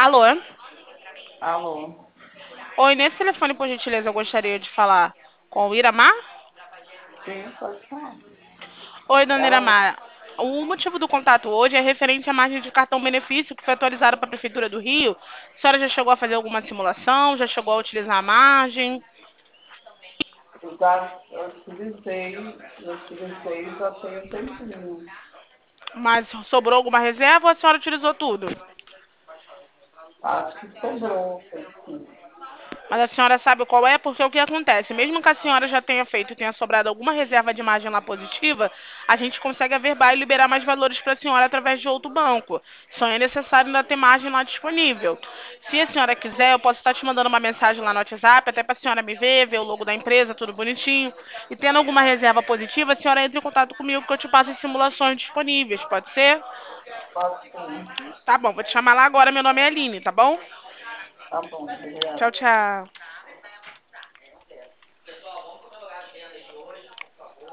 Alô? Alô? Oi, nesse telefone, por gentileza, eu gostaria de falar com o Iramar. Sim, pode falar. Oi, dona Ela mesmo. Iramar. O motivo do contato hoje é referente à margem de cartão benefício que foi atualizada para a Prefeitura do Rio. A senhora já chegou a fazer alguma simulação? Já chegou a utilizar a margem? Eu utilizei já tem um tempinho. Mas sobrou alguma reserva ou a senhora utilizou tudo? Acho que sobrou um pouquinho. Mas a senhora sabe qual é? Porque o que acontece? Mesmo que a senhora já tenha feito e tenha sobrado alguma reserva de margem lá positiva, a gente consegue averbar e liberar mais valores para a senhora através de outro banco. Só é necessário ainda ter margem lá disponível. Se a senhora quiser, eu posso estar te mandando uma mensagem lá no WhatsApp, até para a senhora me ver o logo da empresa, tudo bonitinho. E tendo alguma reserva positiva, a senhora entra em contato comigo que eu te passo as simulações disponíveis, pode ser? Pode ser. Tá bom, vou te chamar lá agora, meu nome é Aline, tá bom? Tá bom, Tchau, obrigada. tchau.